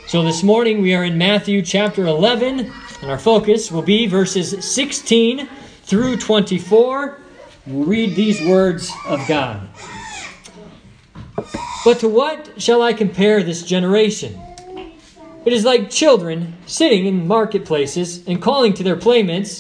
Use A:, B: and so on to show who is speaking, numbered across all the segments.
A: So this morning we are in Matthew chapter 11, and our focus will be verses 16 through 24. We'll read these words of God. But to what shall I compare this generation? It is like children sitting in marketplaces and calling to their playmates,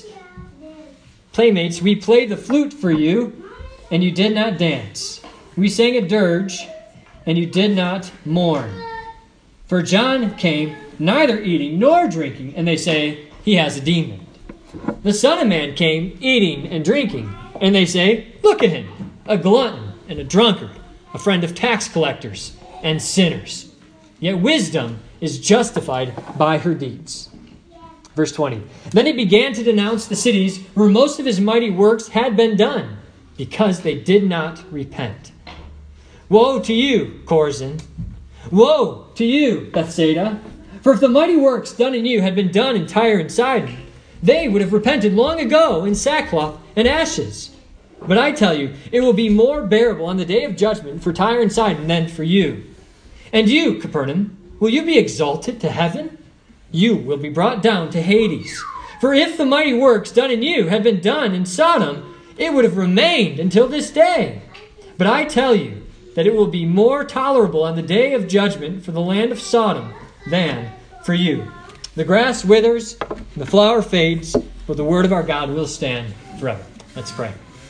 A: we played the flute for you, and you did not dance. We sang a dirge, and you did not mourn. For John came, neither eating nor drinking, and they say, he has a demon. The Son of Man came, eating and drinking, and they say, look at him, a glutton and a drunkard, a friend of tax collectors and sinners. Yet wisdom is justified by her deeds. Verse 20. Then he began to denounce the cities where most of his mighty works had been done, because they did not repent. Woe to you, Chorazin! Woe to you, Bethsaida! For if the mighty works done in you had been done in Tyre and Sidon, they would have repented long ago in sackcloth and ashes. But I tell you, it will be more bearable on the day of judgment for Tyre and Sidon than for you. And you, Capernaum, will you be exalted to heaven? You will be brought down to Hades. For if the mighty works done in you had been done in Sodom, it would have remained until this day. But I tell you that it will be more tolerable on the day of judgment for the land of Sodom than for you. The grass withers, the flower fades, but the word of our God will stand forever. Let's pray.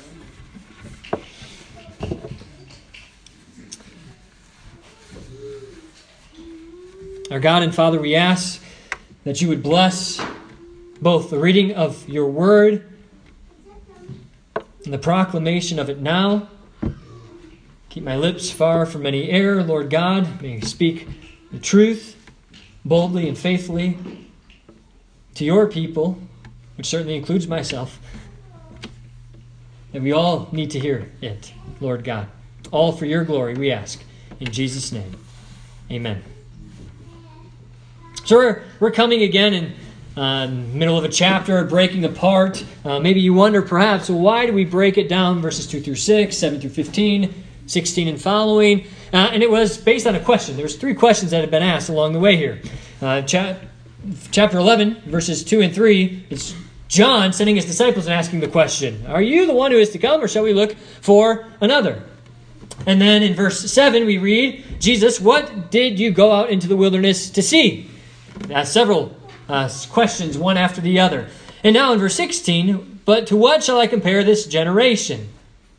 A: Our God and Father, we ask that you would bless both the reading of your word and the proclamation of it now. Keep my lips far from any error, Lord God. May you speak the truth boldly and faithfully to your people, which certainly includes myself. And we all need to hear it, Lord God. All for your glory, we ask. In Jesus' name, amen. So we're coming again in middle of a chapter, breaking apart. Maybe you wonder perhaps, well, why do we break it down, verses 2 through 6, 7 through 15, 16 and following? And it was based on a question. There's 3 questions that have been asked along the way here. Chapter 11, verses 2 and 3, it's John sending his disciples and asking the question, are you the one who is to come, or shall we look for another? And then in verse 7 we read, Jesus, what did you go out into the wilderness to see? Several questions, one after the other. And now in verse 16, but to what shall I compare this generation?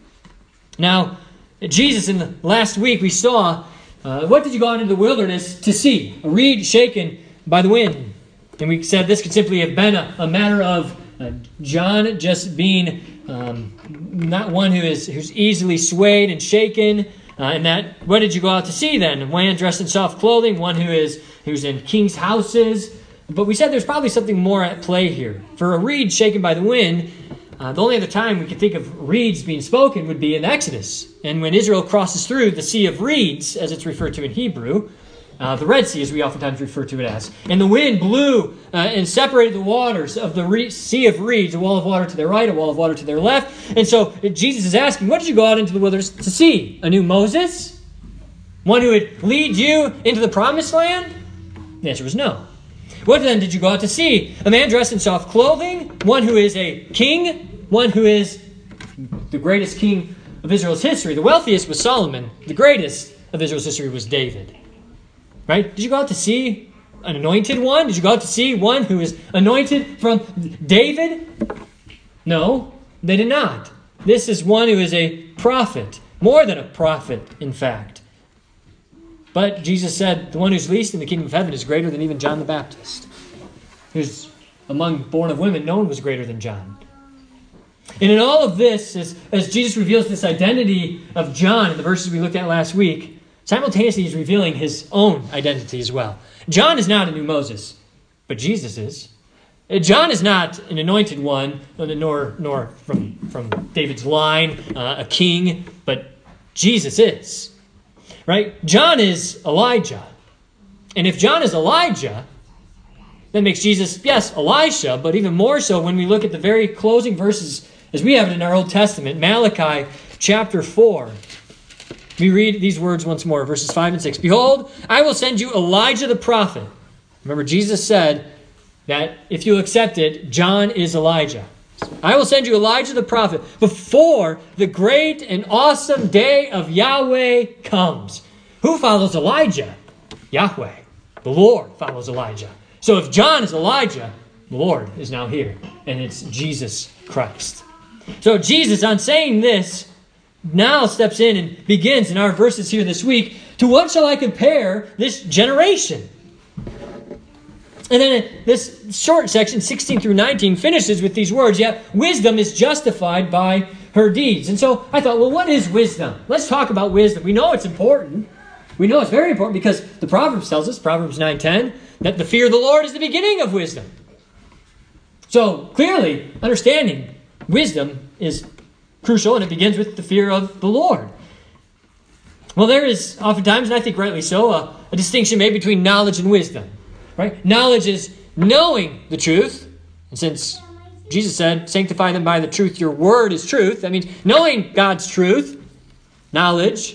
A: Now, Jesus, in the last week, we saw, what did you go out into the wilderness to see? A reed shaken by the wind. And we said this could simply have been a matter of John just being not one who's easily swayed and shaken. And that, what did you go out to see then? A man dressed in soft clothing, one who's in king's houses. But we said there's probably something more at play here. For a reed shaken by the wind, the only other time we could think of reeds being spoken would be in Exodus. And when Israel crosses through the Sea of Reeds, as it's referred to in Hebrew, the Red Sea, as we oftentimes refer to it as. And the wind blew and separated the waters of the Sea of Reeds, a wall of water to their right, a wall of water to their left. And so Jesus is asking, what did you go out into the wilderness to see? A new Moses? One who would lead you into the promised land? The answer was no. What then did you go out to see? A man dressed in soft clothing? One who is a king? One who is the greatest king of Israel's history? The wealthiest was Solomon. The greatest of Israel's history was David. Right? Did you go out to see an anointed one? Did you go out to see one who is anointed from David? No, they did not. This is one who is a prophet. More than a prophet, in fact. But Jesus said, the one who's least in the kingdom of heaven is greater than even John the Baptist. Who's among born of women, no one was greater than John. And in all of this, as Jesus reveals this identity of John in the verses we looked at last week, simultaneously he's revealing his own identity as well. John is not a new Moses, but Jesus is. John is not an anointed one, nor from David's line, a king, but Jesus is. Right? John is Elijah. And if John is Elijah, that makes Jesus, yes, Elisha, but even more so when we look at the very closing verses as we have it in our Old Testament, Malachi chapter 4. We read these words once more, verses 5 and 6. Behold, I will send you Elijah the prophet Remember, Jesus said that if you accept it, John is Elijah. I will send you Elijah the prophet before the great and awesome day of Yahweh comes. Who follows Elijah? Yahweh. The Lord follows Elijah. So if John is Elijah, the Lord is now here, and it's Jesus Christ. So Jesus, on saying this, now steps in and begins in our verses here this week, to what shall I compare this generation? And then this short section, 16 through 19, finishes with these words, yet wisdom is justified by her deeds. And so I thought, well, what is wisdom? Let's talk about wisdom. We know it's important. We know it's very important because the Proverbs tells us, Proverbs 9:10, that the fear of the Lord is the beginning of wisdom. So clearly, understanding wisdom is crucial, and it begins with the fear of the Lord. Well, there is oftentimes, and I think rightly so, a distinction made between knowledge and wisdom. Right? Knowledge is knowing the truth. And since Jesus said, sanctify them by the truth, your word is truth. That means knowing God's truth, knowledge.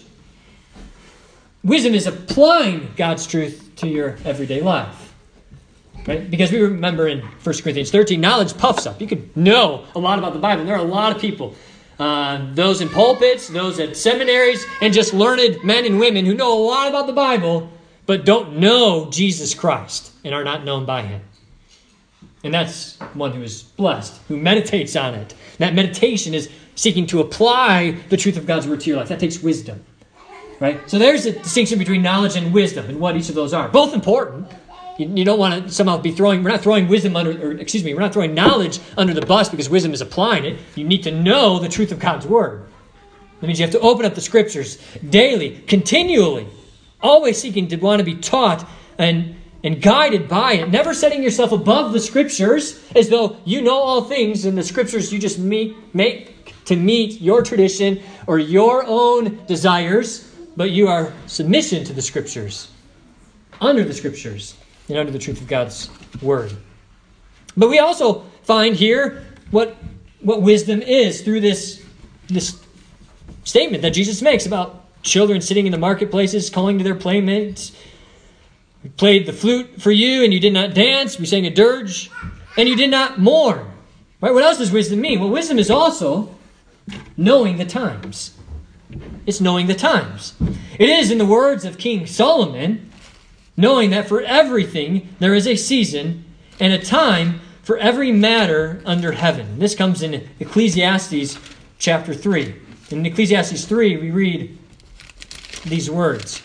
A: Wisdom is applying God's truth to your everyday life. Right? Because we remember in 1 Corinthians 13, knowledge puffs up. You could know a lot about the Bible. And there are a lot of people, those in pulpits, those at seminaries, and just learned men and women who know a lot about the Bible, but don't know Jesus Christ and are not known by him. And that's one who is blessed, who meditates on it. That meditation is seeking to apply the truth of God's word to your life. That takes wisdom. Right? So there's a distinction between knowledge and wisdom and what each of those are. Both important. You don't want to somehow be we're not throwing we're not throwing knowledge under the bus because wisdom is applying it. You need to know the truth of God's word. That means you have to open up the scriptures daily, continually, always seeking to want to be taught and guided by it. Never setting yourself above the scriptures as though you know all things and the scriptures you just make to meet your tradition or your own desires, but you are submission to the scriptures, under the scriptures, and under the truth of God's word. But we also find here what wisdom is through this statement that Jesus makes about children sitting in the marketplaces, calling to their playmates. We played the flute for you, and you did not dance. We sang a dirge, and you did not mourn. Right? What else does wisdom mean? Well, wisdom is also knowing the times. It's knowing the times. It is, in the words of King Solomon, knowing that for everything there is a season and a time for every matter under heaven. This comes in Ecclesiastes chapter 3. In Ecclesiastes 3, we read these words.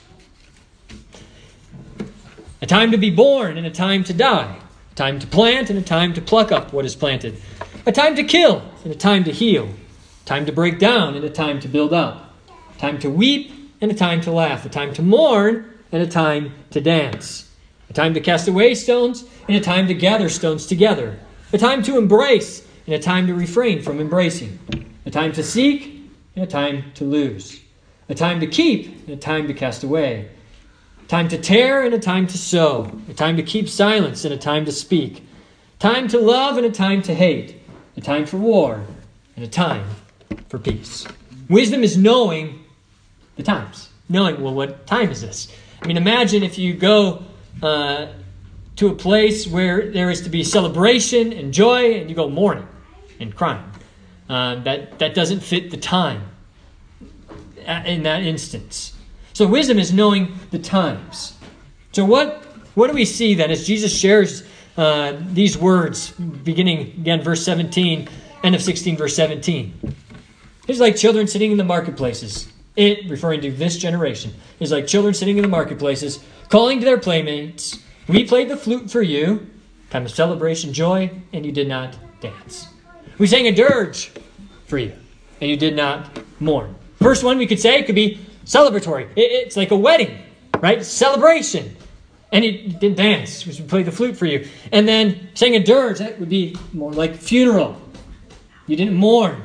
A: A time to be born and a time to die. A time to plant and a time to pluck up what is planted. A time to kill and a time to heal. A time to break down and a time to build up. A time to weep and a time to laugh. A time to mourn and a time to dance. A time to cast away stones and a time to gather stones together. A time to embrace and a time to refrain from embracing. A time to seek and a time to lose. A time to keep and a time to cast away. A time to tear and a time to sow. A time to keep silence and a time to speak. A time to love and a time to hate. A time for war and a time for peace. Wisdom is knowing the times. Knowing, well, what time is this? I mean, imagine if you go to a place where there is to be celebration and joy, and you go mourning and crying. That doesn't fit the time in that instance. So wisdom is knowing the times. So what do we see then as Jesus shares these words, beginning again verse 17, end of 16, verse 17? It's like children sitting in the marketplaces. It, referring to this generation, is like children sitting in the marketplaces, calling to their playmates, we played the flute for you, time of celebration, joy, and you did not dance. We sang a dirge for you, and you did not mourn. First one we could say could be celebratory. It's like a wedding, right? Celebration. And you didn't dance, we played the flute for you. And then sang a dirge, that would be more like funeral. You didn't mourn.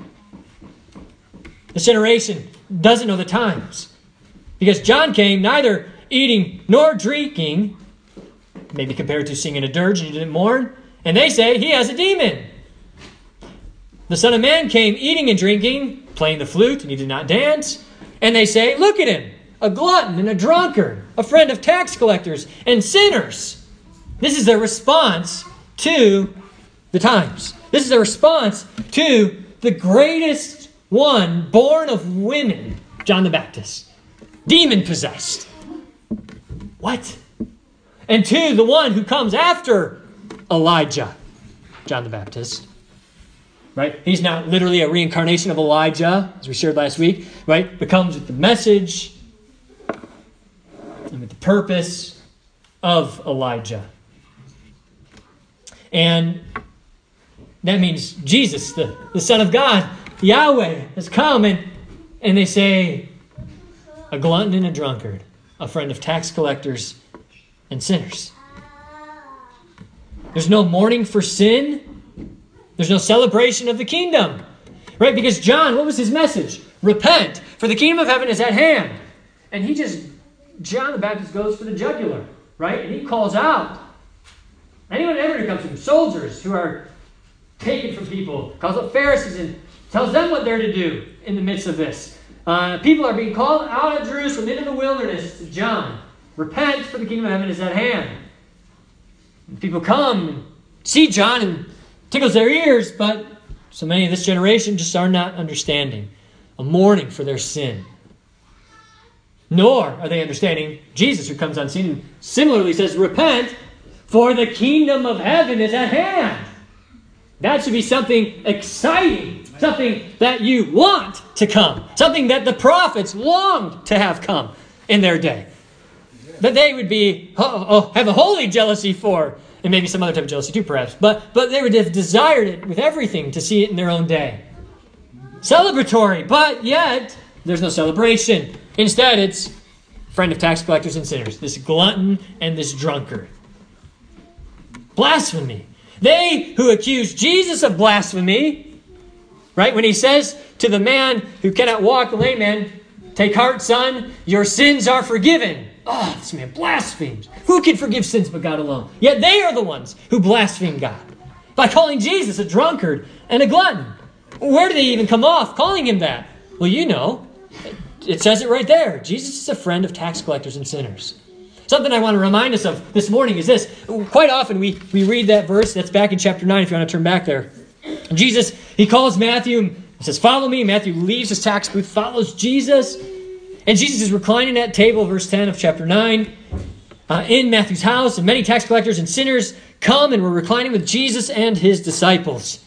A: This generation doesn't know the times. Because John came neither eating nor drinking, maybe compared to singing a dirge and you didn't mourn, and they say he has a demon. The Son of Man came eating and drinking, playing the flute, and he did not dance. And they say, look at him, a glutton and a drunkard, a friend of tax collectors and sinners. This is their response to the times. This is their response to the greatest one born of women, John the Baptist. Demon-possessed. What? And to the one who comes after Elijah, John the Baptist. Right? He's not literally a reincarnation of Elijah, as we shared last week, right? But comes with the message and with the purpose of Elijah. And that means Jesus, the Son of God, Yahweh, has come, and they say, a glutton and a drunkard, a friend of tax collectors and sinners. There's no mourning for sin. There's no celebration of the kingdom. Right? Because John, what was his message? Repent, for the kingdom of heaven is at hand. And John the Baptist goes for the jugular. Right? And he calls out anyone ever who comes to him, soldiers who are taken from people, calls up Pharisees and tells them what they're to do in the midst of this. People are being called out of Jerusalem into the wilderness to John. Repent, for the kingdom of heaven is at hand. And people come and see John and tickles their ears, but so many of this generation just are not understanding. A mourning for their sin. Nor are they understanding Jesus, who comes on scene and similarly says, repent, for the kingdom of heaven is at hand. That should be something exciting, something that you want to come, something that the prophets longed to have come in their day. That they would be, have a holy jealousy for, and maybe some other type of jealousy too, perhaps, but they would have desired it with everything to see it in their own day. Celebratory, but yet there's no celebration. Instead, it's friend of tax collectors and sinners, this glutton and this drunkard. Blasphemy. They who accuse Jesus of blasphemy, right? When he says to the man who cannot walk, the lame man, take heart, son, your sins are forgiven. Oh, this man blasphemes. Who can forgive sins but God alone? Yet they are the ones who blaspheme God by calling Jesus a drunkard and a glutton. Where do they even come off calling him that? Well, you know, it says it right there. Jesus is a friend of tax collectors and sinners. Something I want to remind us of this morning is this. Quite often we read that verse. That's back in chapter 9 if you want to turn back there. Jesus, he calls Matthew and says, follow me. Matthew leaves his tax booth, follows Jesus. And Jesus is reclining at table, verse 10 of chapter 9, in Matthew's house. And many tax collectors and sinners come and were reclining with Jesus and his disciples.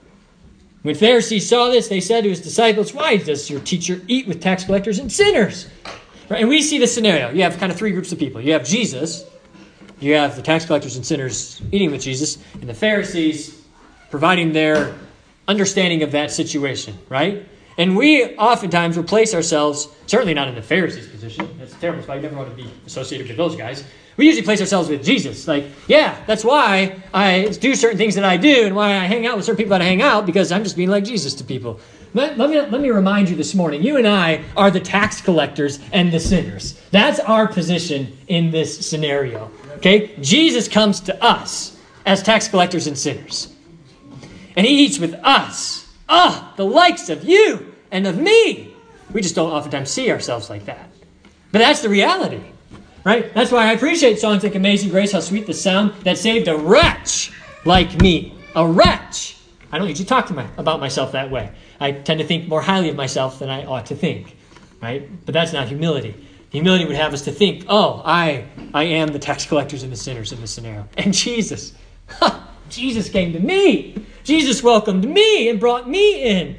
A: When Pharisees saw this, they said to his disciples, why does your teacher eat with tax collectors and sinners? Right? And we see this scenario. You have kind of three groups of people. You have Jesus, you have the tax collectors and sinners eating with Jesus, and the Pharisees providing their understanding of that situation, right? And we oftentimes will place ourselves, certainly not in the Pharisees' position. That's a terrible spot. You never want to be associated with those guys. We usually place ourselves with Jesus. Like, yeah, that's why I do certain things that I do and why I hang out with certain people that I hang out, because I'm just being like Jesus to people. Let me remind you this morning, you and I are the tax collectors and the sinners. That's our position in this scenario. Okay? Jesus comes to us as tax collectors and sinners. And he eats with us. The likes of you and of me. We just don't oftentimes see ourselves like that. But that's the reality. Right? That's why I appreciate songs like Amazing Grace, how sweet the sound that saved a wretch like me. A wretch. I don't usually talk about myself that way. I tend to think more highly of myself than I ought to think. Right? But that's not humility. Humility would have us to think, I am the tax collectors and the sinners in this scenario. And Jesus, Jesus came to me. Jesus welcomed me and brought me in.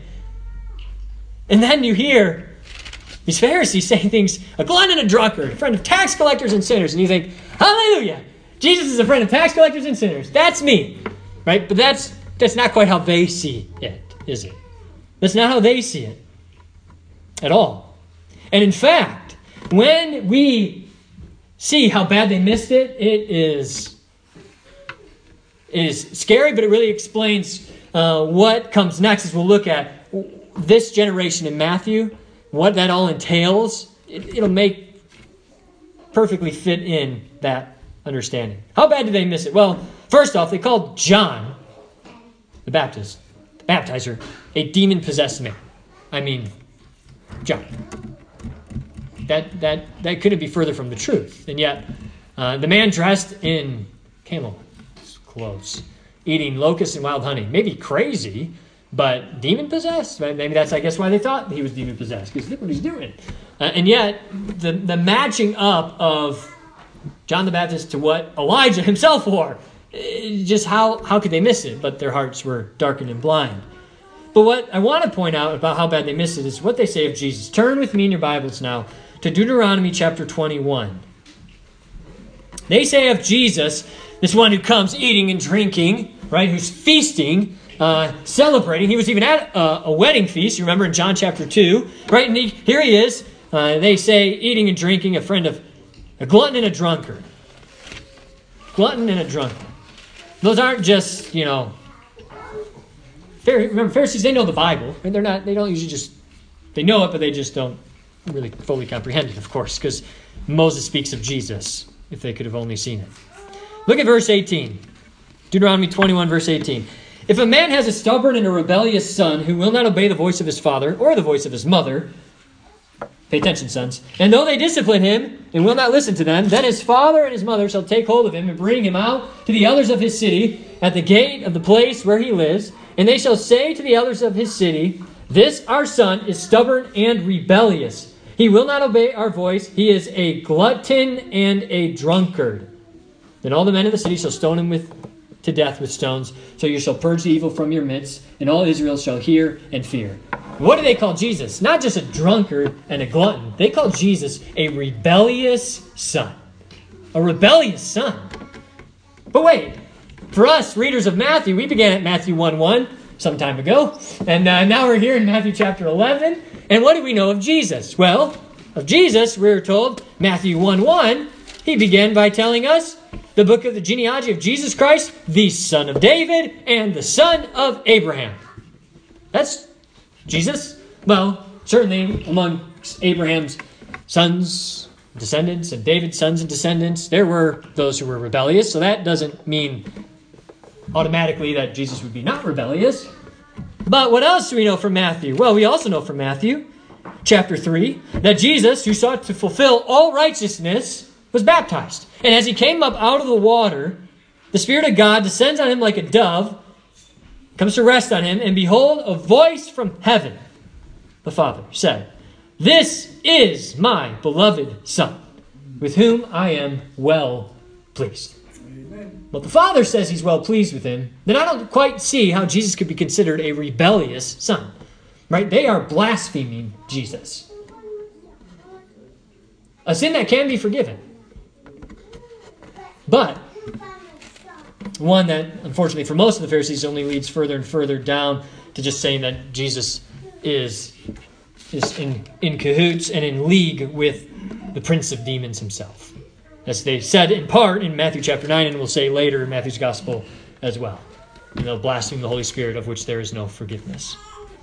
A: And then you hear these Pharisees saying things, a glutton and a drunkard, a friend of tax collectors and sinners. And you think, hallelujah, Jesus is a friend of tax collectors and sinners. That's me. Right? But that's not quite how they see it, is it? That's not how they see it at all. And in fact, when we see how bad they missed it, it is scary, but it really explains what comes next as we'll look at this generation in Matthew, what that all entails. It'll make perfectly fit in that understanding. How bad did they miss it? Well, first off, they called John the Baptist, the baptizer, a demon-possessed man. I mean, John. That couldn't be further from the truth. And yet, the man dressed in camel. It's close. Eating locusts and wild honey. Maybe crazy, but demon-possessed? Maybe that's, I guess, why they thought he was demon-possessed, because look what he's doing. And yet, the matching up of John the Baptist to what Elijah himself wore, just how could they miss it? But their hearts were darkened and blind. But what I want to point out about how bad they missed it is what they say of Jesus. Turn with me in your Bibles now to Deuteronomy chapter 21. They say of Jesus, this one who comes eating and drinking, right, who's feasting, celebrating. He was even at a wedding feast, you remember in John chapter 2, right? And here he is, they say, eating and drinking, a friend of a glutton and a drunkard. Glutton and a drunkard. Those aren't just, remember, Pharisees, they know the Bible. And they don't usually just, they know it, but they just don't really fully comprehend it, of course, because Moses speaks of Jesus, if they could have only seen it. Look at verse 18. Deuteronomy 21, verse 18. If a man has a stubborn and a rebellious son who will not obey the voice of his father or the voice of his mother, pay attention, sons, and though they discipline him and will not listen to them, then his father and his mother shall take hold of him and bring him out to the elders of his city at the gate of the place where he lives, and they shall say to the elders of his city, this our son is stubborn and rebellious. He will not obey our voice. He is a glutton and a drunkard. Then all the men of the city shall stone him to death with stones. So you shall purge the evil from your midst, and all Israel shall hear and fear. What do they call Jesus? Not just a drunkard and a glutton. They call Jesus a rebellious son. A rebellious son. But wait, for us, readers of Matthew, we began at Matthew 1:1 some time ago. And now we're here in Matthew chapter 11. And what do we know of Jesus? Well, of Jesus, we're told, Matthew 1:1, he began by telling us the book of the genealogy of Jesus Christ, the son of David and the son of Abraham. That's Jesus. Well, certainly among Abraham's sons, descendants, and David's sons and descendants, there were those who were rebellious. So that doesn't mean automatically that Jesus would be not rebellious. But what else do we know from Matthew? Well, we also know from Matthew chapter 3 that Jesus, who sought to fulfill all righteousness, was baptized. And as he came up out of the water, the Spirit of God descends on him like a dove, comes to rest on him, and behold, a voice from heaven, the Father, said, this is my beloved Son, with whom I am well pleased. But the Father says he's well pleased with him, then I don't quite see how Jesus could be considered a rebellious son. Right? They are blaspheming Jesus. A sin that can be forgiven. But one that, unfortunately for most of the Pharisees, only leads further and further down to just saying that Jesus is in cahoots and in league with the prince of demons himself. As they said in part in Matthew chapter 9, and we'll say later in Matthew's gospel as well. And they'll blaspheme the Holy Spirit, of which there is no forgiveness.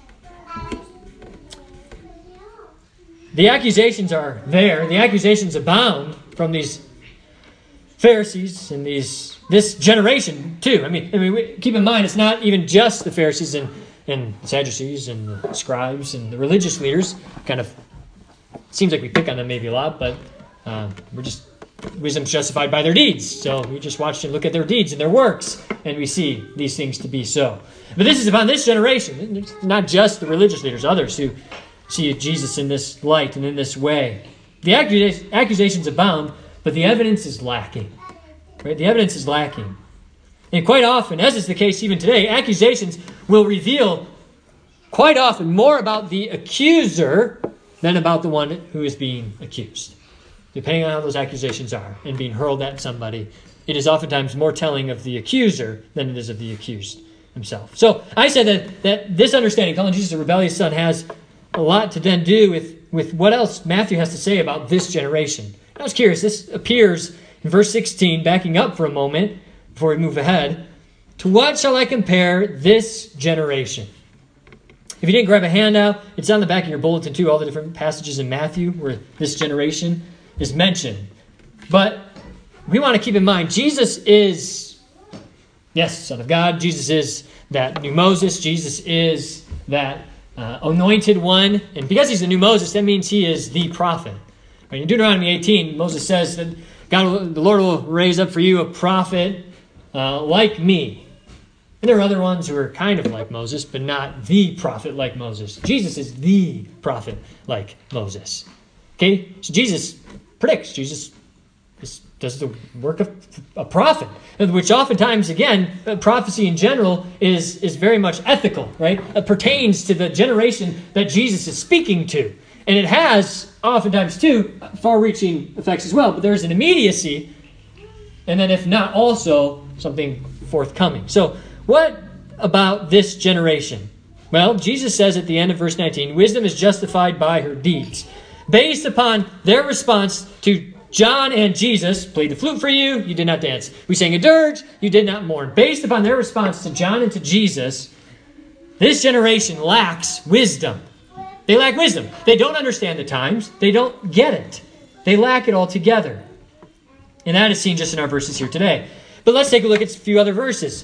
A: The accusations are there. The accusations abound from these Pharisees and this generation too. I mean, keep in mind, it's not even just the Pharisees and Sadducees and the scribes and the religious leaders. Kind of seems like we pick on them maybe a lot, but wisdom's justified by their deeds. So we just watch and look at their deeds and their works, and we see these things to be so. But this is upon this generation. It's not just the religious leaders, others who see Jesus in this light and in this way. The accusations abound, but the evidence is lacking. Right? The evidence is lacking. And quite often, as is the case even today, accusations will reveal quite often more about the accuser than about the one who is being accused. Depending on how those accusations are and being hurled at somebody, it is oftentimes more telling of the accuser than it is of the accused himself. So I said that this understanding, calling Jesus a rebellious son, has a lot to then do with what else Matthew has to say about this generation. I was curious. This appears in verse 16, backing up for a moment before we move ahead. To what shall I compare this generation? If you didn't grab a handout, it's on the back of your bulletin too, all the different passages in Matthew where this generation is mentioned. But we want to keep in mind, Jesus is, yes, Son of God. Jesus is that new Moses. Jesus is that anointed one. And because he's the new Moses, that means he is the prophet. Right? In Deuteronomy 18, Moses says that the Lord will raise up for you a prophet like me. And there are other ones who are kind of like Moses, but not the prophet like Moses. Jesus is the prophet like Moses. Okay? So Jesus predicts. Jesus does the work of a prophet, which oftentimes, again, prophecy in general is very much ethical, right? It pertains to the generation that Jesus is speaking to. And it has, oftentimes, too, far-reaching effects as well. But there's an immediacy, and then if not, also something forthcoming. So what about this generation? Well, Jesus says at the end of verse 19, wisdom is justified by her deeds. Based upon their response to John and Jesus, played the flute for you, you did not dance. We sang a dirge, you did not mourn. Based upon their response to John and to Jesus, this generation lacks wisdom. They lack wisdom. They don't understand the times. They don't get it. They lack it altogether. And that is seen just in our verses here today. But let's take a look at a few other verses.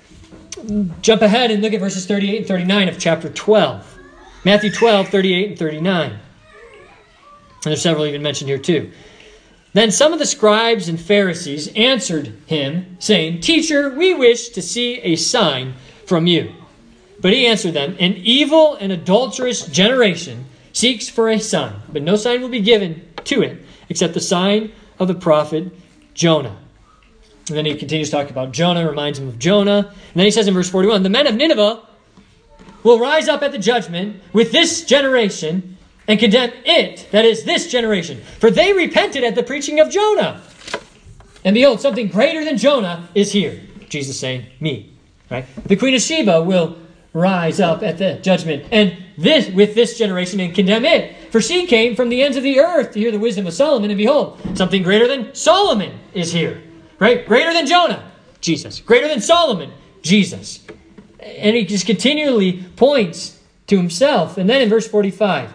A: Jump ahead and look at verses 38 and 39 of chapter 12. Matthew 12, 38 and 39. And there's several even mentioned here too. Then some of the scribes and Pharisees answered him, saying, Teacher, we wish to see a sign from you. But he answered them, An evil and adulterous generation seeks for a sign, but no sign will be given to it, except the sign of the prophet Jonah. And then he continues talking about Jonah, reminds him of Jonah. And then he says in verse 41, The men of Nineveh will rise up at the judgment with this generation and condemn it, that is, this generation. For they repented at the preaching of Jonah. And behold, something greater than Jonah is here. Jesus saying, me. Right? The queen of Sheba will rise up at the judgment and with this generation and condemn it. For she came from the ends of the earth to hear the wisdom of Solomon. And behold, something greater than Solomon is here. Right? Greater than Jonah, Jesus. Greater than Solomon, Jesus. And he just continually points to himself. And then in verse 45,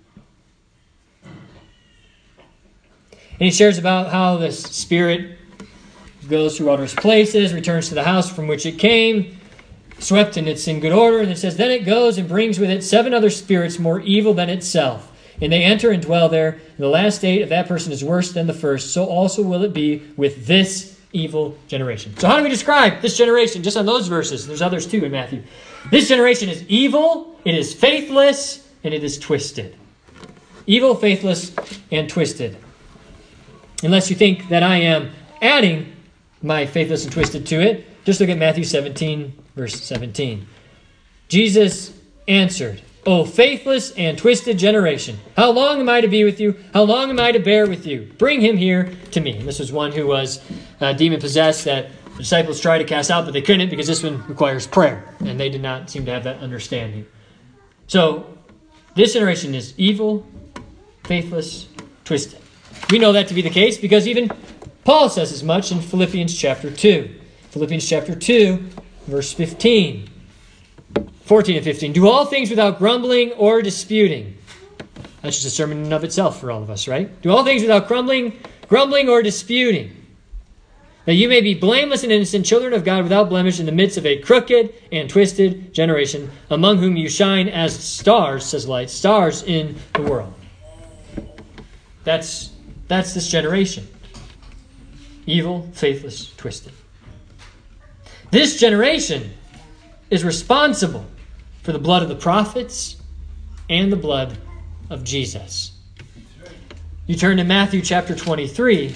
A: and he shares about how the Spirit goes through odorous places, returns to the house from which it came, swept and it's in good order. And it says, Then it goes and brings with it 7 other spirits more evil than itself. And they enter and dwell there. And the last state of that person is worse than the first. So also will it be with this evil generation. So how do we describe this generation just on those verses? There's others too in Matthew. This generation is evil, it is faithless, and it is twisted. Evil, faithless, and twisted. Unless you think that I am adding my faithless and twisted to it, just look at Matthew 17, verse 17. Jesus answered, O faithless and twisted generation, how long am I to be with you? How long am I to bear with you? Bring him here to me. And this was one who was demon-possessed that the disciples tried to cast out, but they couldn't because this one requires prayer. And they did not seem to have that understanding. So, this generation is evil, faithless, twisted. We know that to be the case because even Paul says as much in Philippians chapter 2. Philippians chapter 2, verse 15. 14 and 15. Do all things without grumbling or disputing. That's just a sermon in and of itself for all of us, right? Do all things without grumbling or disputing. That you may be blameless and innocent, children of God without blemish in the midst of a crooked and twisted generation, among whom you shine as stars, says light, stars in the world. That's this generation. Evil, faithless, twisted. This generation is responsible for the blood of the prophets and the blood of Jesus. You turn to Matthew chapter 23.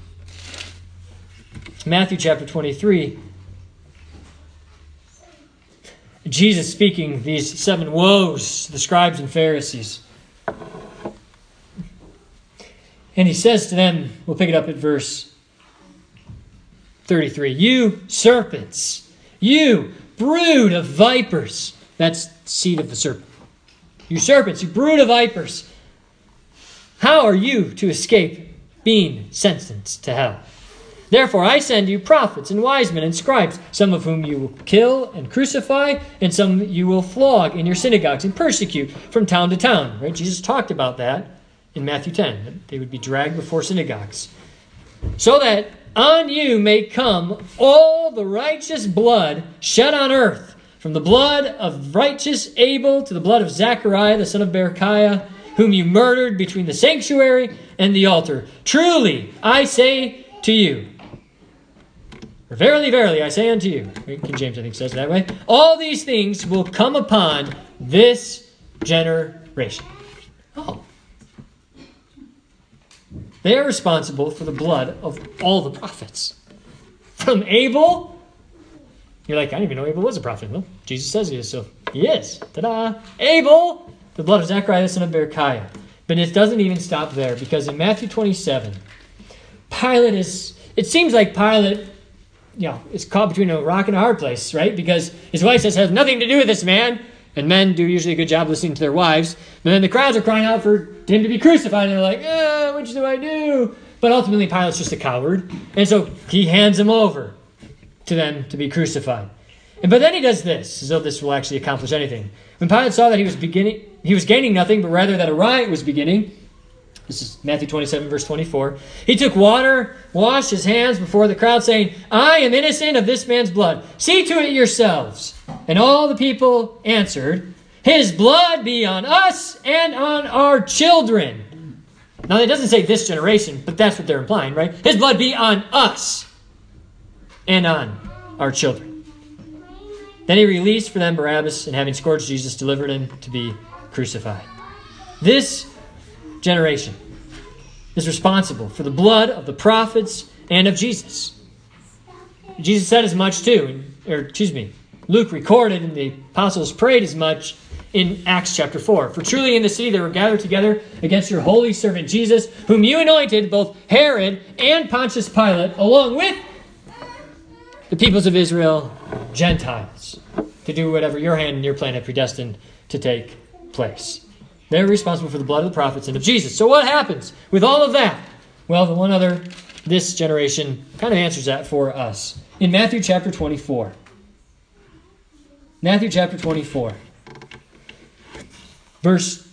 A: Matthew chapter 23. Jesus speaking these 7 woes to the scribes and Pharisees. And he says to them, we'll pick it up at verse 33. You serpents, you brood of vipers. That's seed of the serpent. You serpents, you brood of vipers. How are you to escape being sentenced to hell? Therefore I send you prophets and wise men and scribes, some of whom you will kill and crucify, and some you will flog in your synagogues and persecute from town to town. Right? Jesus talked about that in Matthew 10, that they would be dragged before synagogues. So that on you may come all the righteous blood shed on earth, from the blood of righteous Abel to the blood of Zechariah, the son of Berechiah, whom you murdered between the sanctuary and the altar. Truly, I say to you, For verily, verily, I say unto you, King James I think says it that way, all these things will come upon this generation. Oh. They are responsible for the blood of all the prophets. From Abel, you're like, I didn't even know Abel was a prophet. Well, Jesus says he is, so he is. Ta-da! Abel, the blood of Zechariah, the son of Berechiah. But it doesn't even stop there, because in Matthew 27, it seems like Pilate, is caught between a rock and a hard place, right? Because his wife says, has nothing to do with this man. And men do usually a good job listening to their wives. But then the crowds are crying out for him to be crucified. And they're like, which do I do? But ultimately, Pilate's just a coward. And so he hands him over to them to be crucified. But then he does this, as though this will actually accomplish anything. When Pilate saw that he was gaining nothing, but rather that a riot was beginning, this is Matthew 27, verse 24, he took water, washed his hands before the crowd, saying, I am innocent of this man's blood. See to it yourselves. And all the people answered, his blood be on us and on our children. Now, it doesn't say this generation, but that's what they're implying, right? His blood be on us and on our children. Then he released for them Barabbas, and having scourged Jesus, delivered him to be crucified. This generation is responsible for the blood of the prophets and of Jesus. Jesus said as much too, Luke recorded, and the apostles prayed as much in Acts chapter 4. For truly in the city they were gathered together against your holy servant Jesus, whom you anointed, both Herod and Pontius Pilate, along with the peoples of Israel, Gentiles, to do whatever your hand and your plan had predestined to take place. They're responsible for the blood of the prophets and of Jesus. So what happens with all of that? Well, this generation kind of answers that for us. In Matthew chapter 24. Matthew chapter 24. Verse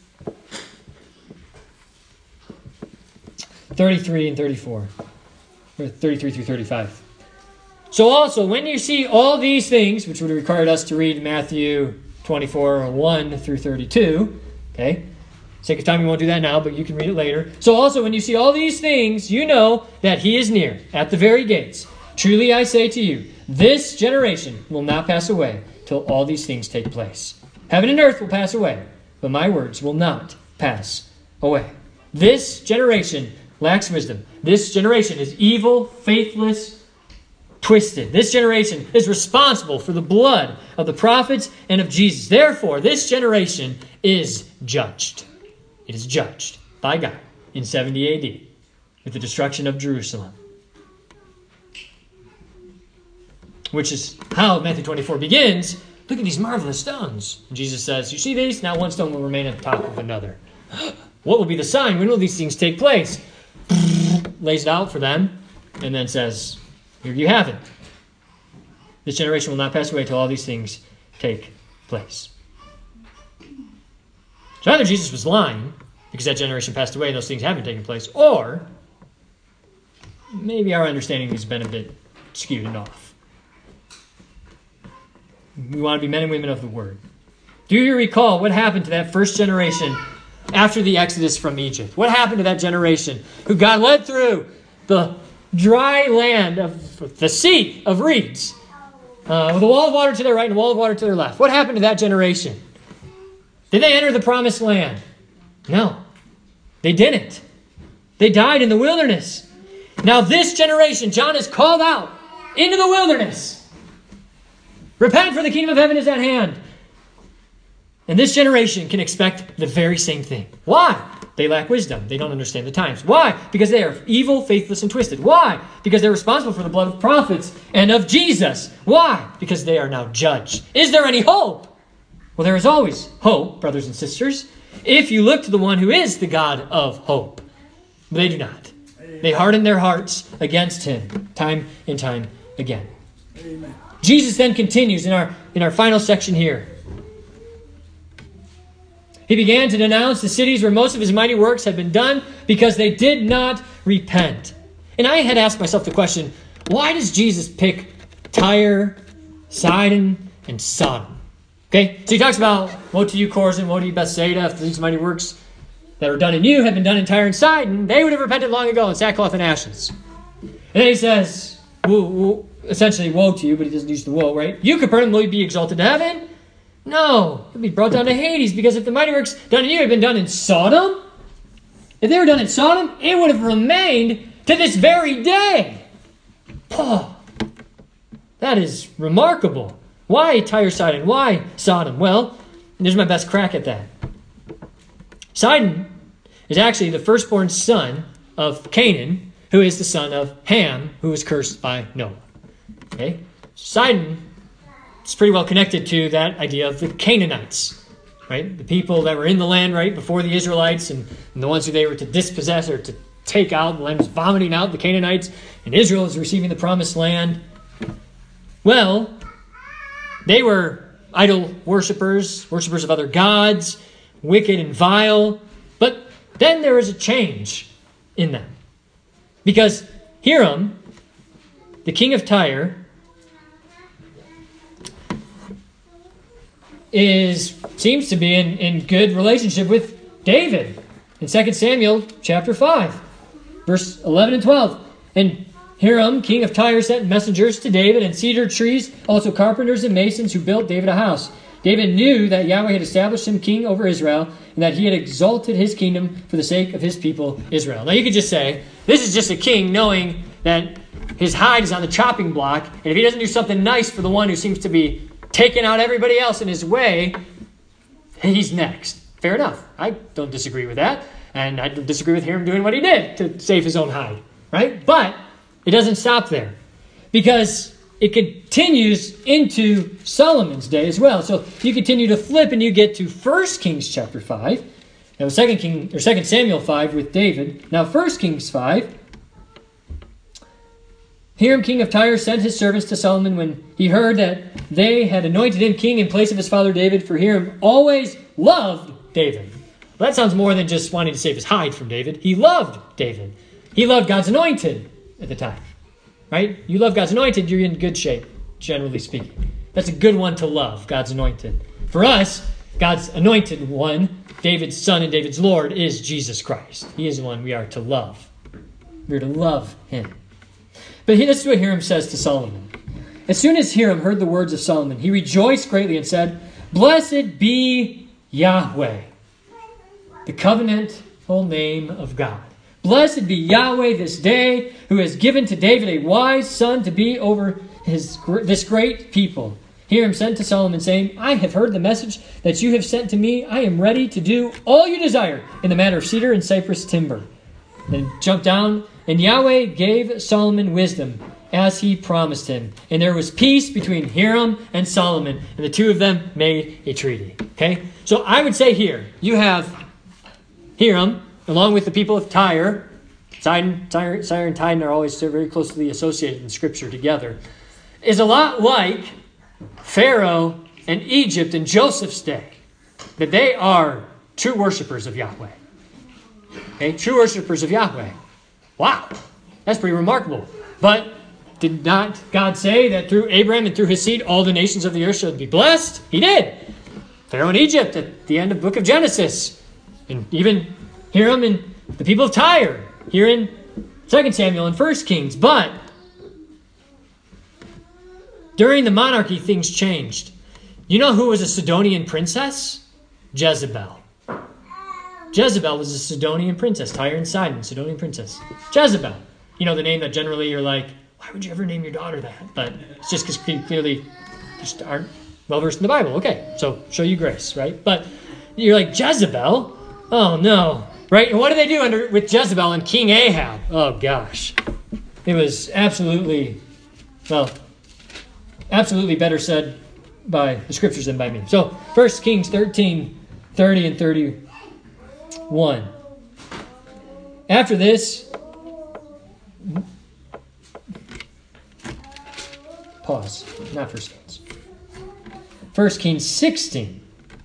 A: 33 and 34. Or 33 through 35. So also, when you see all these things, which would have required us to read Matthew 24, 1 through 32, okay? Sake of time, we won't do that now, but you can read it later. So also, when you see all these things, you know that he is near, at the very gates. Truly I say to you, this generation will not pass away till all these things take place. Heaven and earth will pass away, but my words will not pass away. This generation lacks wisdom. This generation is evil, faithless, twisted. This generation is responsible for the blood of the prophets and of Jesus. Therefore, this generation is judged. It is judged by God in 70 AD with the destruction of Jerusalem. Which is how Matthew 24 begins. Look at these marvelous stones. And Jesus says, you see these? Now one stone will remain on top of another. What will be the sign? When will these things take place? Lays it out for them and then says, here you have it. This generation will not pass away till all these things take place. So either Jesus was lying because that generation passed away and those things haven't taken place, or maybe our understanding has been a bit skewed and off. We want to be men and women of the Word. Do you recall what happened to that first generation after the Exodus from Egypt? What happened to that generation who God led through the dry land of the sea of reeds with a wall of water to their right and a wall of water to their left? What happened to that generation? Did they enter the promised land? No, they didn't. They died in the wilderness. Now this generation, John is called out into the wilderness. Repent, for the kingdom of heaven is at hand. And this generation can expect the very same thing. Why? They lack wisdom. They don't understand the times. Why? Because they are evil, faithless, and twisted. Why? Because they're responsible for the blood of prophets and of Jesus. Why? Because they are now judged. Is there any hope? Well, there is always hope, brothers and sisters, if you look to the one who is the God of hope. But they do not. They harden their hearts against him time and time again. Amen. Jesus then continues in our final section here. He began to denounce the cities where most of his mighty works had been done because they did not repent. And I had asked myself the question, why does Jesus pick Tyre, Sidon, and Sodom? Okay, so he talks about, woe to you, Chorazin, woe to you, Bethsaida, if these mighty works that were done in you had been done in Tyre and Sidon, they would have repented long ago in sackcloth and ashes. And then he says, essentially, woe to you, but he doesn't use the woe, right? You, Capernaum, will you be exalted to heaven? No, you'll be brought down to Hades, because if the mighty works done in you had been done in Sodom, if they were done in Sodom, it would have remained to this very day. Oh, that is remarkable. Why Tyre, Sidon? Why Sodom? Well, here's my best crack at that. Sidon is actually the firstborn son of Canaan, who is the son of Ham, who was cursed by Noah. Okay? Sidon is pretty well connected to that idea of the Canaanites, right? The people that were in the land right before the Israelites, and the ones who they were to dispossess or to take out. The land was vomiting out the Canaanites, and Israel is receiving the promised land. Well, they were idol worshippers of other gods, wicked and vile. But then there was a change in them. Because Hiram, the king of Tyre, seems to be in good relationship with David. In 2 Samuel chapter 5, verse 11 and 12. And Hiram, king of Tyre, sent messengers to David and cedar trees, also carpenters and masons who built David a house. David knew that Yahweh had established him king over Israel, and that he had exalted his kingdom for the sake of his people Israel. Now you could just say, this is just a king knowing that his hide is on the chopping block, and if he doesn't do something nice for the one who seems to be taking out everybody else in his way, he's next. Fair enough. I don't disagree with that, and I don't disagree with Hiram doing what he did to save his own hide, right? But it doesn't stop there, because it continues into Solomon's day as well. So you continue to flip and you get to 1 Kings chapter 5. Now 2 Samuel 5 with David. Now 1 Kings 5. Hiram, king of Tyre, sent his servants to Solomon when he heard that they had anointed him king in place of his father David, for Hiram always loved David. Well, that sounds more than just wanting to save his hide from David. He loved David. He loved God's anointed at the time. Right? You love God's anointed, you're in good shape, generally speaking. That's a good one to love, God's anointed. For us, God's anointed one, David's son and David's Lord, is Jesus Christ. He is the one we are to love. We are to love him. But this is what Hiram says to Solomon. As soon as Hiram heard the words of Solomon, he rejoiced greatly and said, "Blessed be Yahweh, the covenantal name of God. Blessed be Yahweh this day, who has given to David a wise son to be over this great people." Hiram sent to Solomon, saying, "I have heard the message that you have sent to me. I am ready to do all you desire in the matter of cedar and cypress timber." Then jump down, and Yahweh gave Solomon wisdom, as he promised him. And there was peace between Hiram and Solomon, and the two of them made a treaty. Okay? So I would say here, you have Hiram, along with the people of Tyre. Tyre and Sidon are always very closely associated in Scripture together. Is a lot like Pharaoh and Egypt in Joseph's day. That they are true worshipers of Yahweh. Okay, true worshipers of Yahweh. Wow, that's pretty remarkable. But did not God say that through Abraham and through his seed all the nations of the earth should be blessed? He did. Pharaoh and Egypt at the end of the book of Genesis. And even Hiram and the people of Tyre here in 2 Samuel and 1 Kings. But during the monarchy, things changed. You know who was a Sidonian princess? Jezebel. Jezebel was a Sidonian princess. Tyre and Sidon, Sidonian princess. Jezebel. You know the name that generally you're like, why would you ever name your daughter that? But it's just because you clearly just aren't well-versed in the Bible. Okay, so show you grace, right? But you're like, Jezebel? Oh, no. Right? And what did they do with Jezebel and King Ahab? Oh, gosh. It was absolutely better said by the Scriptures than by me. So, 1 Kings 13, 30 and 31. After this, pause. Not 1 Kings. 1 Kings 16.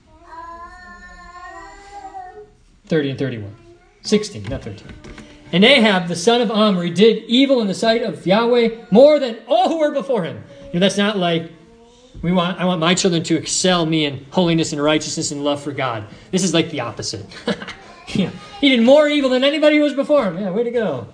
A: 30 and 31. 16, not 13. And Ahab, the son of Omri, did evil in the sight of Yahweh more than all who were before him. You know, that's not like, I want my children to excel me in holiness and righteousness and love for God. This is like the opposite. Yeah. He did more evil than anybody who was before him. Yeah, way to go.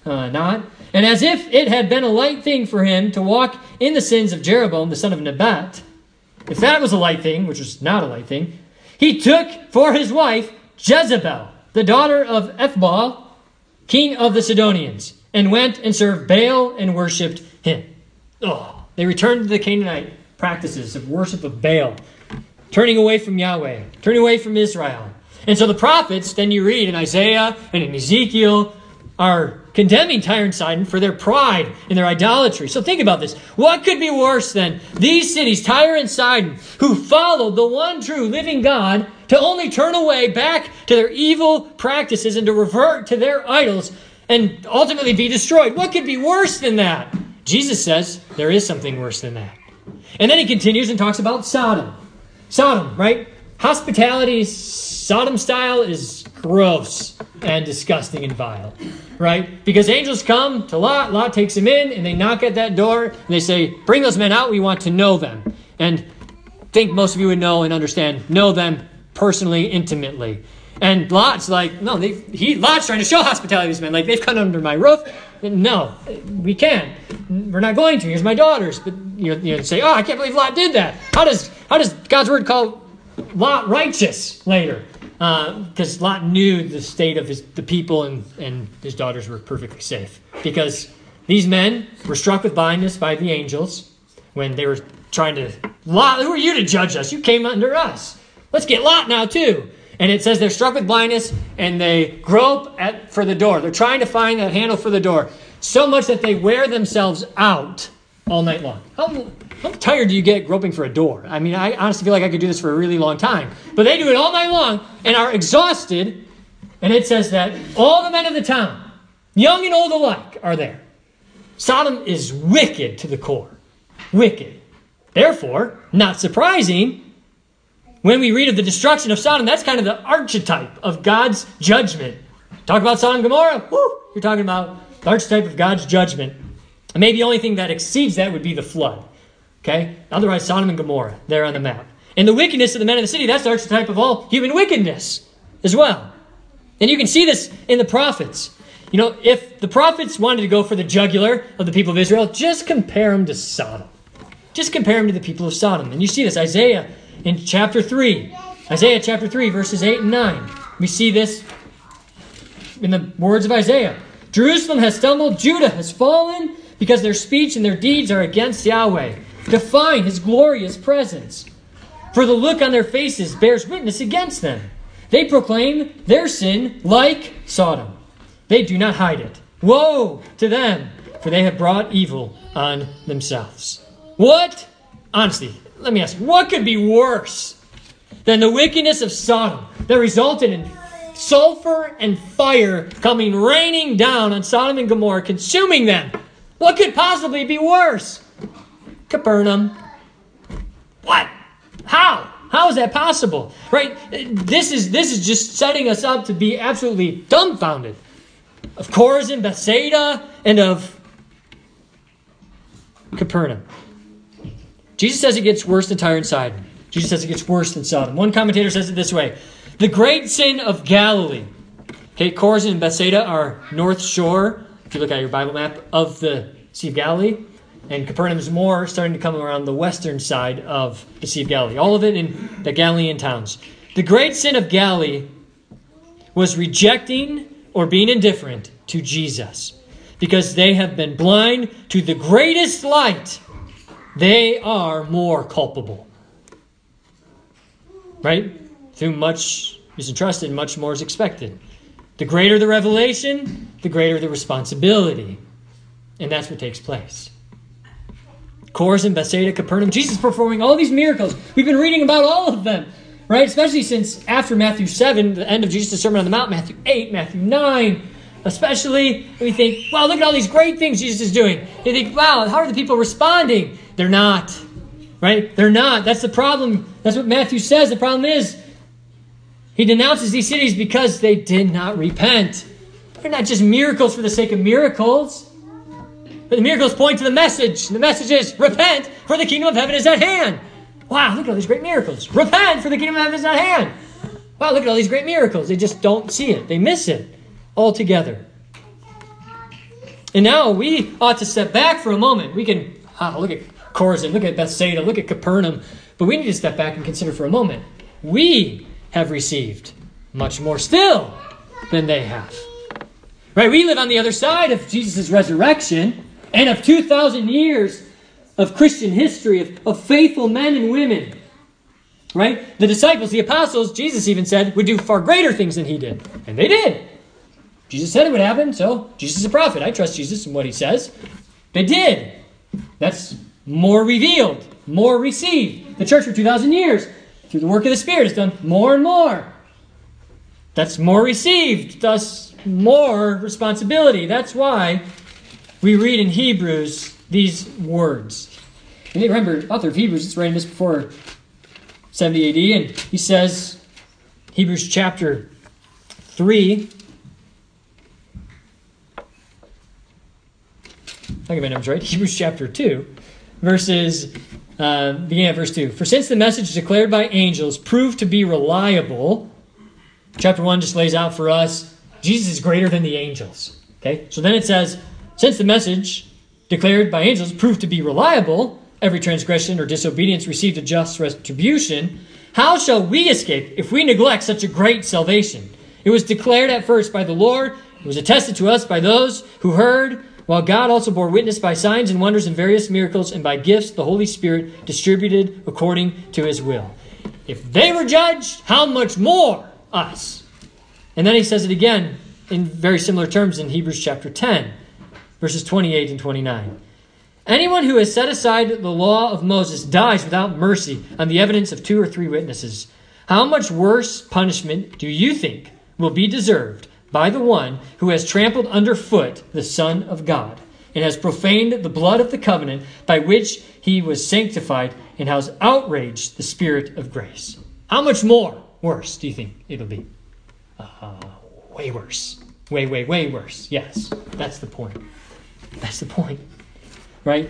A: not. And as if it had been a light thing for him to walk in the sins of Jeroboam, the son of Nebat, if that was a light thing, which was not a light thing, he took for his wife Jezebel, the daughter of Ethbaal, king of the Sidonians, and went and served Baal and worshipped him. Oh, they returned to the Canaanite practices of worship of Baal, turning away from Yahweh, turning away from Israel. And so the prophets, then you read in Isaiah and in Ezekiel, are condemning Tyre and Sidon for their pride and their idolatry. So think about this. What could be worse than these cities, Tyre and Sidon, who followed the one true living God, to only turn away back to their evil practices and to revert to their idols and ultimately be destroyed? What could be worse than that? Jesus says there is something worse than that. And then he continues and talks about Sodom. Sodom, right? Hospitality, Sodom style is gross and disgusting and vile, right? Because angels come to Lot, Lot takes them in, and they knock at that door, and they say, bring those men out, we want to know them. And I think most of you would know and understand, know them personally, intimately. And Lot's like, no, Lot's trying to show hospitality to these men. Like, they've come under my roof. No, we can't. We're not going to. Here's my daughters. But you say, oh, I can't believe Lot did that. How does God's word call Lot righteous later? Because Lot knew the state of the people, and his daughters were perfectly safe. Because these men were struck with blindness by the angels when they were trying to, Lot, who are you to judge us? You came under us. Let's get Lot now too. And it says they're struck with blindness and they grope for the door. They're trying to find that handle for the door. So much that they wear themselves out all night long. How tired do you get groping for a door? I mean, I honestly feel like I could do this for a really long time. But they do it all night long and are exhausted. And it says that all the men of the town, young and old alike, are there. Sodom is wicked to the core. Wicked. Therefore, not surprising, when we read of the destruction of Sodom, that's kind of the archetype of God's judgment. Talk about Sodom and Gomorrah, you're talking about the archetype of God's judgment. And maybe the only thing that exceeds that would be the flood. Okay? Otherwise, Sodom and Gomorrah, there on the map. And the wickedness of the men of the city, that's the archetype of all human wickedness as well. And you can see this in the prophets. If the prophets wanted to go for the jugular of the people of Israel, just compare them to Sodom. Just compare them to the people of Sodom. And you see this, Isaiah chapter 3, verses 8 and 9. We see this in the words of Isaiah. Jerusalem has stumbled, Judah has fallen, because their speech and their deeds are against Yahweh, defying his glorious presence. For the look on their faces bears witness against them. They proclaim their sin like Sodom. They do not hide it. Woe to them, for they have brought evil on themselves. What? Honestly, let me ask you, what could be worse than the wickedness of Sodom that resulted in sulfur and fire coming raining down on Sodom and Gomorrah, consuming them? What could possibly be worse? Capernaum. What? How? How is that possible? Right? This is just setting us up to be absolutely dumbfounded. Of Chorazin, Bethsaida, and of Capernaum. Jesus says it gets worse than Tyre and Sidon. Jesus says it gets worse than Sodom. One commentator says it this way. The great sin of Galilee. Okay, Chorazin and Bethsaida are north shore, if you look at your Bible map, of the Sea of Galilee. And Capernaum is more starting to come around the western side of the Sea of Galilee. All of it in the Galilean towns. The great sin of Galilee was rejecting or being indifferent to Jesus. Because they have been blind to the greatest light, they are more culpable. Right? Through much is entrusted, much more is expected. The greater the revelation, the greater the responsibility. And that's what takes place. Chorazin, Bethsaida, Capernaum. Jesus performing all these miracles. We've been reading about all of them. Right? Especially since after Matthew 7, the end of Jesus' Sermon on the Mount, Matthew 8, Matthew 9. Especially, we think, wow, look at all these great things Jesus is doing. You think, wow, how are the people responding? They're not. Right? They're not. That's the problem. That's what Matthew says. The problem is, he denounces these cities because they did not repent. They're not just miracles for the sake of miracles. But the miracles point to the message. The message is, repent, for the kingdom of heaven is at hand. Wow, look at all these great miracles. Repent, for the kingdom of heaven is at hand. Wow, look at all these great miracles. They just don't see it. They miss it altogether. And now we ought to step back for a moment. We can look at Chorazin, look at Bethsaida, look at Capernaum, but we need to step back and consider for a moment. We have received much more still than they have. Right? We live on the other side of Jesus' resurrection and of 2,000 years of Christian history, of faithful men and women. Right? The disciples, the apostles, Jesus even said, would do far greater things than he did. And they did. Jesus said it would happen, so Jesus is a prophet. I trust Jesus and what he says. They did. That's more revealed, more received. The church for 2,000 years, through the work of the Spirit, has done more and more. That's more received, thus more responsibility. That's why we read in Hebrews these words. And remember, the author of Hebrews is writing this before 70 AD, and he says, Hebrews chapter 3, I get my numbers right, Hebrews chapter 2, beginning at verse 2. For since the message declared by angels proved to be reliable, chapter 1 just lays out for us, Jesus is greater than the angels. Okay? So then it says, since the message declared by angels proved to be reliable, every transgression or disobedience received a just retribution, how shall we escape if we neglect such a great salvation? It was declared at first by the Lord, it was attested to us by those who heard, while God also bore witness by signs and wonders and various miracles and by gifts the Holy Spirit distributed according to his will. If they were judged, how much more us? And then he says it again in very similar terms in Hebrews chapter 10, verses 28 and 29. Anyone who has set aside the law of Moses dies without mercy on the evidence of 2 or 3 witnesses. How much worse punishment do you think will be deserved by the one who has trampled underfoot the Son of God and has profaned the blood of the covenant by which he was sanctified and has outraged the Spirit of grace? How much more worse do you think it'll be? Way worse. Way worse. Yes, that's the point. That's the point. Right?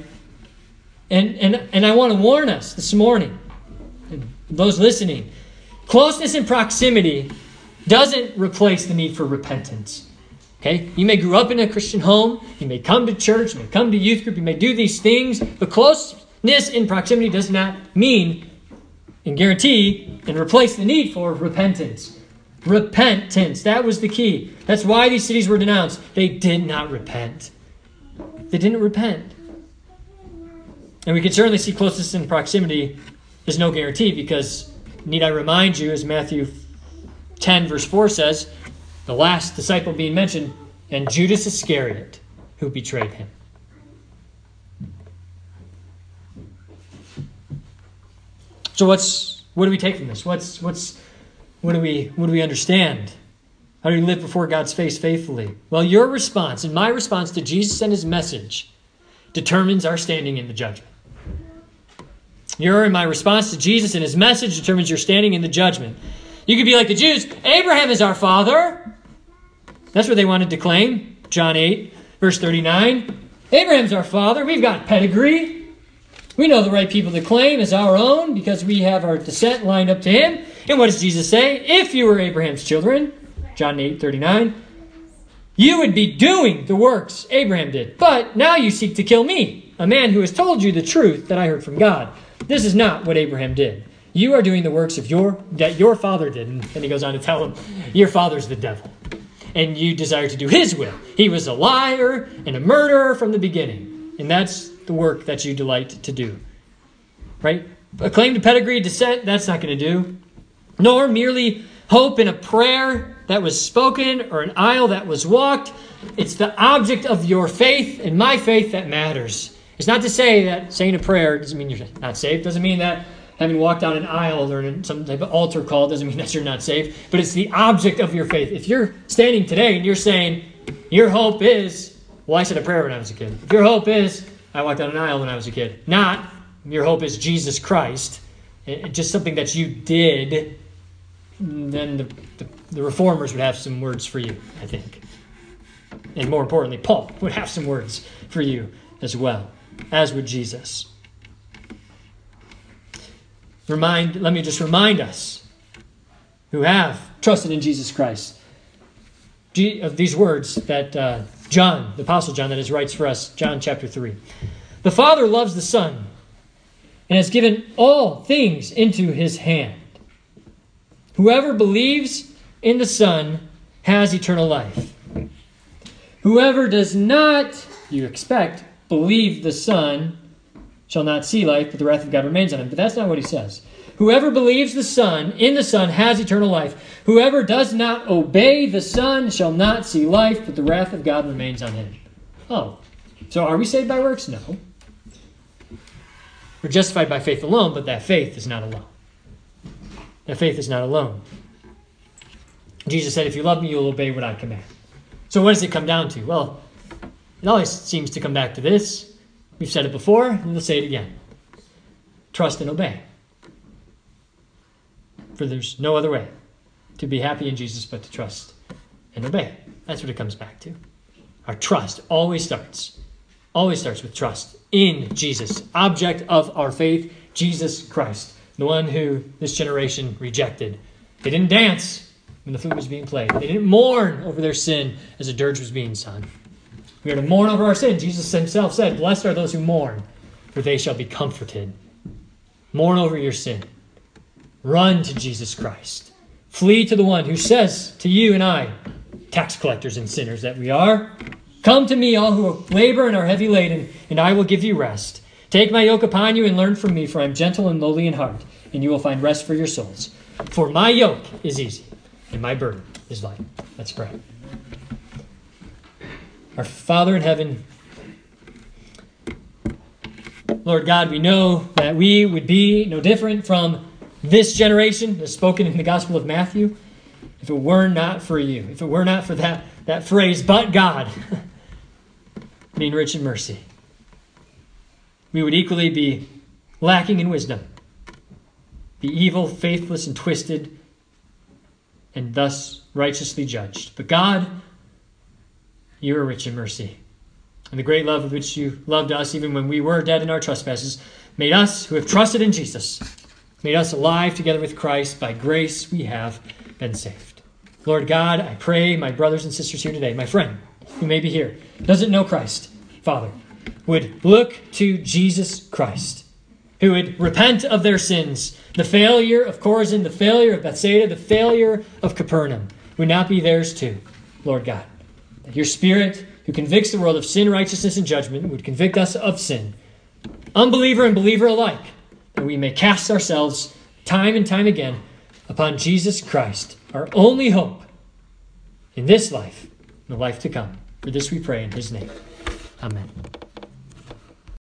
A: And I want to warn us this morning, and those listening, closeness and proximity doesn't replace the need for repentance. Okay? You may grow up in a Christian home, you may come to church, you may come to youth group, you may do these things, but closeness and proximity does not mean and guarantee and replace the need for repentance. Repentance, that was the key. That's why these cities were denounced. They did not repent. They didn't repent. And we can certainly see closeness and proximity is no guarantee because, need I remind you, as Matthew 10 verse 4 says, the last disciple being mentioned, and Judas Iscariot, who betrayed him. So what do we take from this? What do we understand? How do we live before God's face faithfully? Well, your response and my response to Jesus and his message determines our standing in the judgment. Your and my response to Jesus and his message determines your standing in the judgment. You could be like the Jews. Abraham is our father. That's what they wanted to claim. John 8, verse 39. Abraham's our father. We've got pedigree. We know the right people to claim as our own because we have our descent lined up to him. And what does Jesus say? If you were Abraham's children, John 8, 39, you would be doing the works Abraham did. But now you seek to kill me, a man who has told you the truth that I heard from God. This is not what Abraham did. You are doing the works of that your father did. And then he goes on to tell him, your father's the devil. And you desire to do his will. He was a liar and a murderer from the beginning. And that's the work that you delight to do. Right? A claim to pedigree, descent, that's not going to do. Nor merely hope in a prayer that was spoken or an aisle that was walked. It's the object of your faith and my faith that matters. It's not to say that saying a prayer doesn't mean you're not saved. Doesn't mean that having walked down an aisle or in some type of altar call doesn't mean that you're not saved. But it's the object of your faith. If you're standing today and you're saying, your hope is, well, I said a prayer when I was a kid. If your hope is, I walked down an aisle when I was a kid. Not, your hope is Jesus Christ. Just something that you did, then the reformers would have some words for you, I think. And more importantly, Paul would have some words for you as well, as would Jesus. Let me just remind us who have trusted in Jesus Christ of these words that John, the Apostle John, that is, writes for us, John chapter 3. The Father loves the Son and has given all things into his hand. Whoever believes in the Son has eternal life. Whoever does not, you expect, believe the Son shall not see life, but the wrath of God remains on him. But that's not what he says. Whoever believes the Son, in the Son, has eternal life. Whoever does not obey the Son shall not see life, but the wrath of God remains on him. Oh, so are we saved by works? No. We're justified by faith alone, but that faith is not alone. That faith is not alone. Jesus said, if you love me, you'll obey what I command. So what does it come down to? Well, it always seems to come back to this. We've said it before, and we'll say it again. Trust and obey. For there's no other way to be happy in Jesus but to trust and obey. That's what it comes back to. Our trust always starts with trust in Jesus, object of our faith, Jesus Christ, the one who this generation rejected. They didn't dance when the flute was being played. They didn't mourn over their sin as a dirge was being sung. We are to mourn over our sin. Jesus himself said, blessed are those who mourn, for they shall be comforted. Mourn over your sin. Run to Jesus Christ. Flee to the one who says to you and I, tax collectors and sinners that we are, come to me, all who labor and are heavy laden, and I will give you rest. Take my yoke upon you and learn from me, for I am gentle and lowly in heart, and you will find rest for your souls. For my yoke is easy, and my burden is light. Let's pray. Our Father in heaven, Lord God, we know that we would be no different from this generation, as spoken in the Gospel of Matthew, if it were not for you, if it were not for that phrase, but God, being rich in mercy, we would equally be lacking in wisdom, be evil, faithless, and twisted, and thus righteously judged. But God, you are rich in mercy. And the great love with which you loved us, even when we were dead in our trespasses, made us, who have trusted in Jesus, made us alive together with Christ. By grace we have been saved. Lord God, I pray my brothers and sisters here today, my friend who may be here, doesn't know Christ, Father, would look to Jesus Christ, who would repent of their sins. The failure of Chorazin, the failure of Bethsaida, the failure of Capernaum would not be theirs too, Lord God. That your Spirit, who convicts the world of sin, righteousness, and judgment, would convict us of sin, unbeliever and believer alike, that we may cast ourselves time and time again upon Jesus Christ, our only hope in this life and the life to come. For this we pray in his name. Amen.